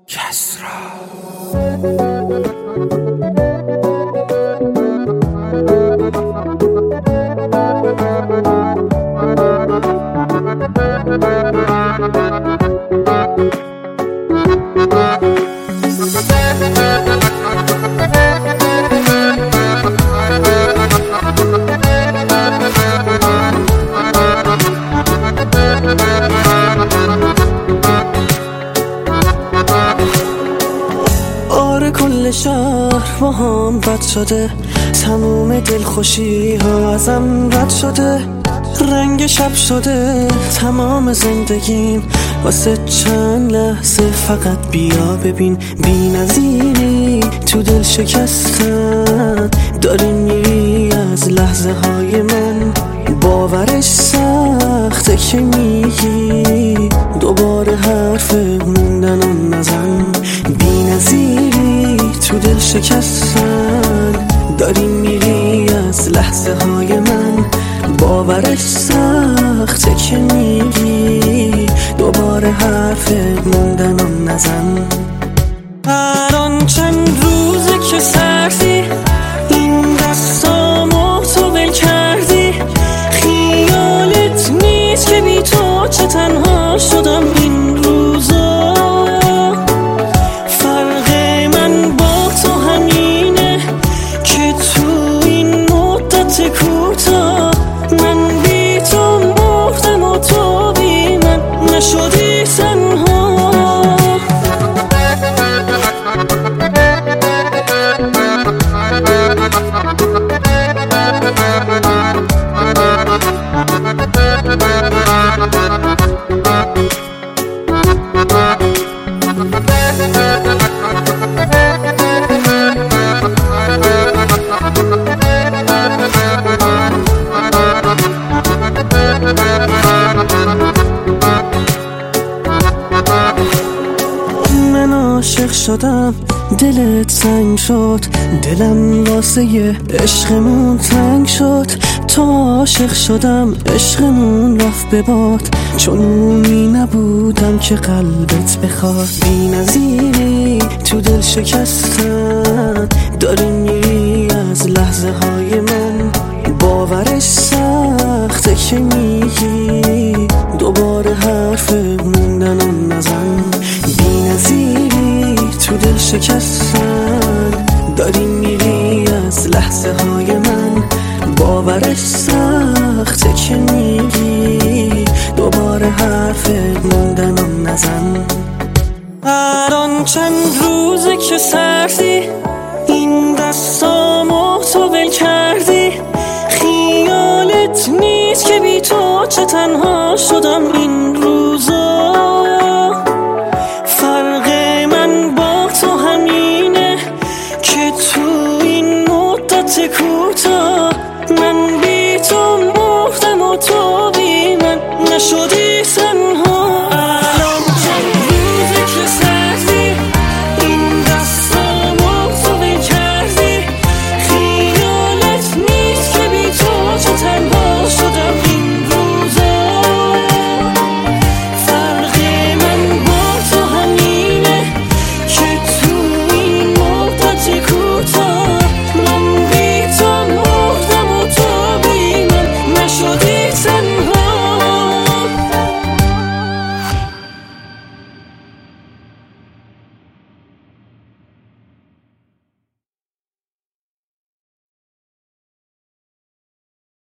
کسرا. کل شهر با هم بد شده، تموم دلخوشی ها ازم رد شده، رنگ شب شده تمام زندگیم، واسه چند لحظه فقط بیا ببین. بی نظیری تو دل شکستن، داری میری از لحظه های من، باورش سخته که میگی دوباره حرف موندنم نزن. بی نظیری تو دل شکستن، داری میری از لحظه های من، باورش سخته که میگی دوباره حرف موندنم نزن. الان چند روزه که سردی این دستامو تو ول کردی، خیالت نیست که بی تو چه تنها شدم این روزا. فرق من با تو همینه که تو این مدت کوتاه من بی تو مردم و تو بی من نشدی تنها. من عاشق شدم، دلت سنگ شد، دلم واسه عشقمون تنگ شد. تو عاشق شدم، عشقمون رفت به باد، چون اونی نبودم که قلبت بخواد. بی نظیری تو دل شکستن، داری میری از لحظه های من، باورش سخته که میگی دوباره حرف موندنم نزن. بی نظیری تو دل شکستن، داری میری از لحظه های من، باورش سخته که میگی دوباره حرف موندنم نزن. الان چند روزه که سردی این دستامو تو ول کردی، خیالت نیست که بی تو چه تنها شدم این روزا.